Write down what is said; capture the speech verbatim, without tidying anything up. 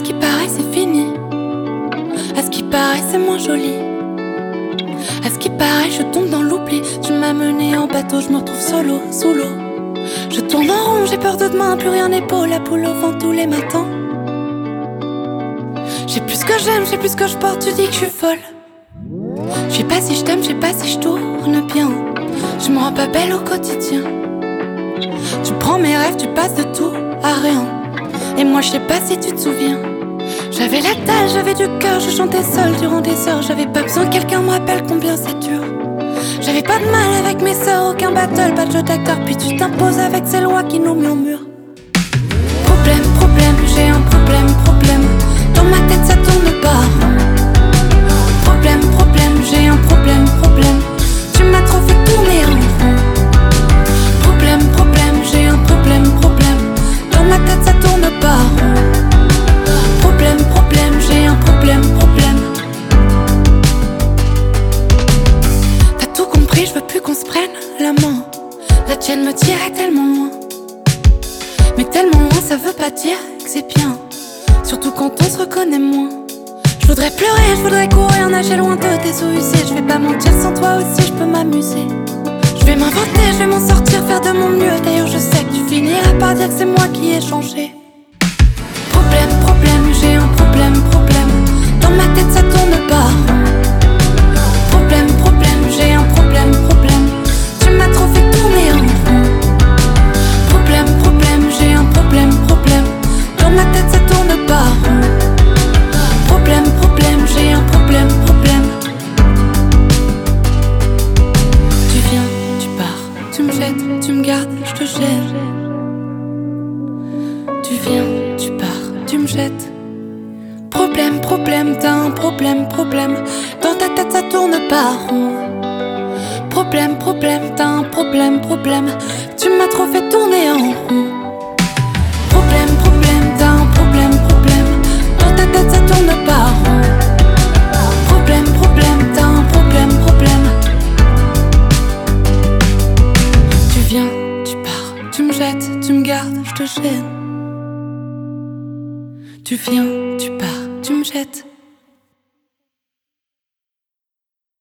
qui paraît c'est fini. À ce qui paraît c'est moins joli. À ce qui paraît je tombe dans l'oubli. Tu m'as mené en bateau, je me retrouve solo, sous l'eau. Je tourne en rond, j'ai peur de demain, plus rien n'est beau. La poule au vent tous les matins. J'ai plus ce que j'aime, j'ai plus ce que je porte, tu dis que je suis folle. Je sais pas si je t'aime, je sais pas si je tourne bien. Je me rends pas belle au quotidien. Tu prends mes rêves, tu passes de tout à rien. Et moi je sais pas si tu te souviens. J'avais la dalle, j'avais du cœur, je chantais seule durant des heures. J'avais pas besoin que quelqu'un me rappelle combien c'est dur. J'avais pas de mal avec mes sœurs, aucun battle, pas de jeu d'acteur. Puis tu t'imposes avec ces lois qui nous murmurent. Problème, problème, j'ai un problème, problème. Dans ma tête ça tourne pas. Problème, problème, j'ai un problème, problème. Tu m'as trop fait tourner en rond. Problème, problème, j'ai un problème, problème. Dans ma tête ça tourne pas. Problème, problème, j'ai un problème, problème. T'as tout compris, je veux plus qu'on se prenne la main. La tienne me tirait tellement loin. Mais tellement loin ça veut pas dire que c'est bien. Surtout quand on se reconnaît moins. Je voudrais pleurer, je voudrais courir, nager loin de tes O U C. Je vais pas mentir, sans toi aussi je peux m'amuser. Je vais m'inventer, je vais m'en sortir, faire de mon mieux. D'ailleurs je sais que tu finiras par dire que c'est moi qui ai changé. Problème, problème, j'ai un problème, problème. Dans ma tête ça tourne pas. Problème, problème, j'ai un problème, problème. Tu m'as trop fait tourner en rond. Problème, problème, j'ai un problème, problème. Dans ma tête ça tourne pas. Problème, problème, j'ai un problème, problème. Tu viens, tu pars, tu me jettes, tu me gardes, je te gêne. Tu viens, tu pars, tu me jettes. Problème, problème, t'as un problème, problème. Dans ta tête ça tourne pas rond. Problème, problème, t'as un problème, problème. Tu m'as trop fait tourner en rond. Problème, problème, t'as un problème, problème. Dans ta tête ça tourne pas rond. Problème, problème, t'as un problème, problème. Tu viens, tu pars, tu me jettes, tu me gardes, je te gêne. Tu viens, tu pars, tu me jettes.